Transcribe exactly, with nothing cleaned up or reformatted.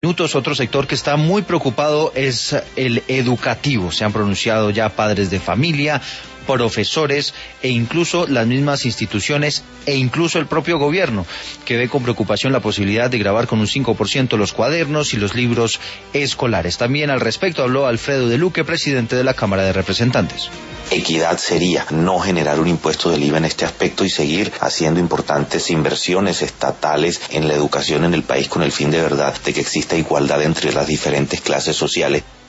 Minutos. Otro sector que está muy preocupado es el educativo. Se han pronunciado ya padres de familia, profesores e incluso las mismas instituciones e incluso el propio gobierno, que ve con preocupación la posibilidad de grabar con un cinco por ciento los cuadernos y los libros escolares. También al respecto habló Alfredo de Luque, presidente de la Cámara de Representantes. Equidad sería no generar un impuesto del I V A en este aspecto y seguir haciendo importantes inversiones estatales en la educación en el país con el fin de verdad de que exista igualdad entre las diferentes clases sociales.